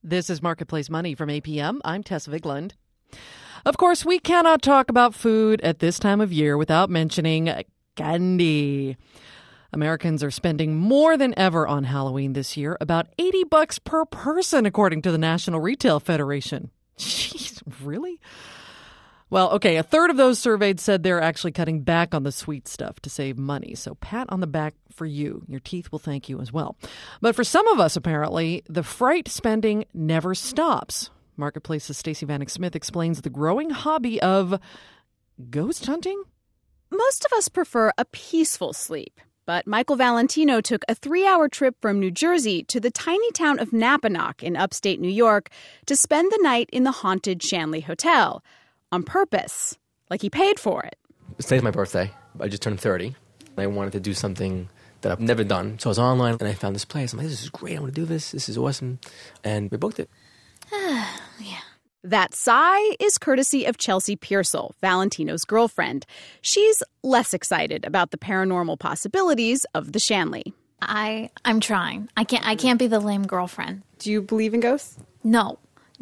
This is Marketplace Money from APM. I'm Tess Vigland. Of course, we cannot talk about food at this time of year without mentioning candy. Americans are spending more than ever on Halloween this year, about $80 per person, according to the National Retail Federation. Jeez, really? Well, okay, a third of those surveyed said they're actually cutting back on the sweet stuff to save money. So pat on the back for you. Your teeth will thank you as well. But for some of us, apparently, the fright spending never stops. Marketplace's Stacey Vanek Smith explains the growing hobby of ghost hunting. Most of us prefer a peaceful sleep. But Michael Valentino took a 3-hour trip from New Jersey to the tiny town of Napanoch in upstate New York to spend the night in the haunted Shanley Hotel. On purpose, like he paid for it. Today's my birthday. I just turned 30. I wanted to do something that I've never done. So I was online and I found this place. I'm like, this is great. I want to do this. This is awesome. And we booked it. Yeah. That sigh is courtesy of Chelsea Pearsall, Valentino's girlfriend. She's less excited about the paranormal possibilities of the Shanley. I'm trying. I can't be the lame girlfriend. Do you believe in ghosts? No.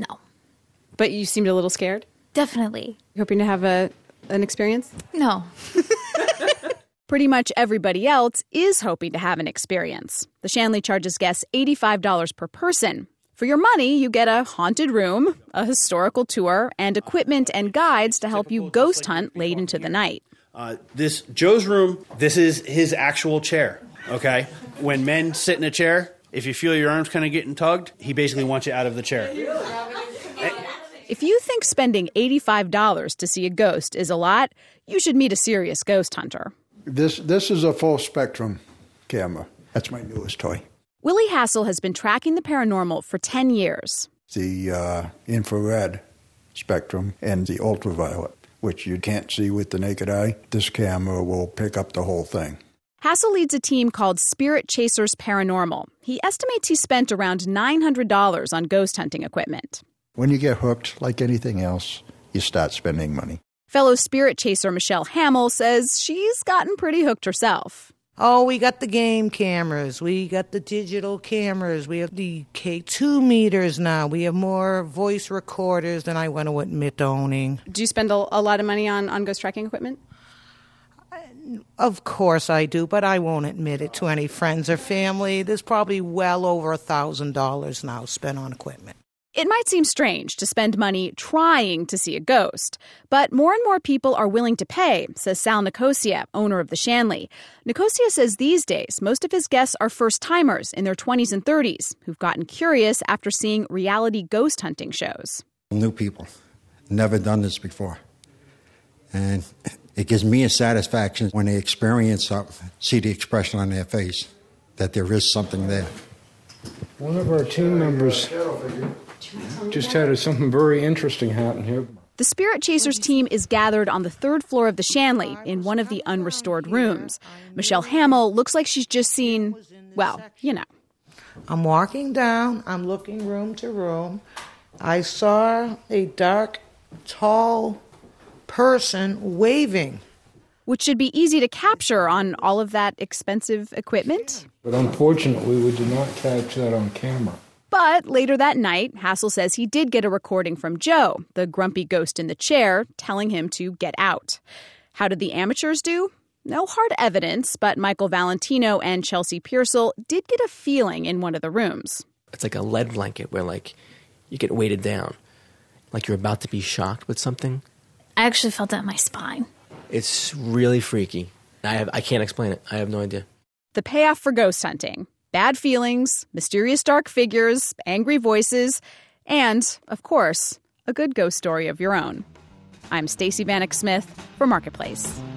But you seemed a little scared? Definitely. You hoping to have an experience? No. Pretty much everybody else is hoping to have an experience. The Shanley charges guests $85 per person. For your money, you get a haunted room, a historical tour, and equipment and guides to help you ghost hunt late into the night. This Joe's room, this is his actual chair, okay? When men sit in a chair, if you feel your arms kind of getting tugged, he basically wants you out of the chair. If you think spending $85 to see a ghost is a lot, you should meet a serious ghost hunter. This is a full spectrum camera. That's my newest toy. Willie Hassel has been tracking the paranormal for 10 years. The infrared spectrum and the ultraviolet, which you can't see with the naked eye. This camera will pick up the whole thing. Hassel leads a team called Spirit Chasers Paranormal. He estimates he spent around $900 on ghost hunting equipment. When you get hooked, like anything else, you start spending money. Fellow Spirit Chaser Michelle Hamill says she's gotten pretty hooked herself. Oh, we got the game cameras. We got the digital cameras. We have the K2 meters now. We have more voice recorders than I want to admit owning. Do you spend a lot of money on ghost tracking equipment? Of course I do, but I won't admit it to any friends or family. There's probably well over $1,000 now spent on equipment. It might seem strange to spend money trying to see a ghost, but more and more people are willing to pay, says Sal Nicosia, owner of the Shanley. Nicosia says these days, most of his guests are first-timers in their 20s and 30s who've gotten curious after seeing reality ghost hunting shows. New people, never done this before. And it gives me a satisfaction when they experience something, see the expression on their face, that there is something there. One of our team members just had something very interesting happen here. The Spirit Chasers team is gathered on the 3rd floor of the Shanley in one of the unrestored rooms. Michelle Hamill looks like she's just seen, well, you know. I'm walking down. I'm looking room to room. I saw a dark, tall person waving. Which should be easy to capture on all of that expensive equipment. But unfortunately, we did not catch that on camera. But later that night, Hassel says he did get a recording from Joe, the grumpy ghost in the chair, telling him to get out. How did the amateurs do? No hard evidence, but Michael Valentino and Chelsea Pearsall did get a feeling in one of the rooms. It's like a lead blanket where, like, you get weighted down. Like you're about to be shocked with something. I actually felt that in my spine. It's really freaky. I can't explain it. I have no idea. The payoff for ghost hunting. Bad feelings, mysterious dark figures, angry voices, and, of course, a good ghost story of your own. I'm Stacey Vanek Smith for Marketplace.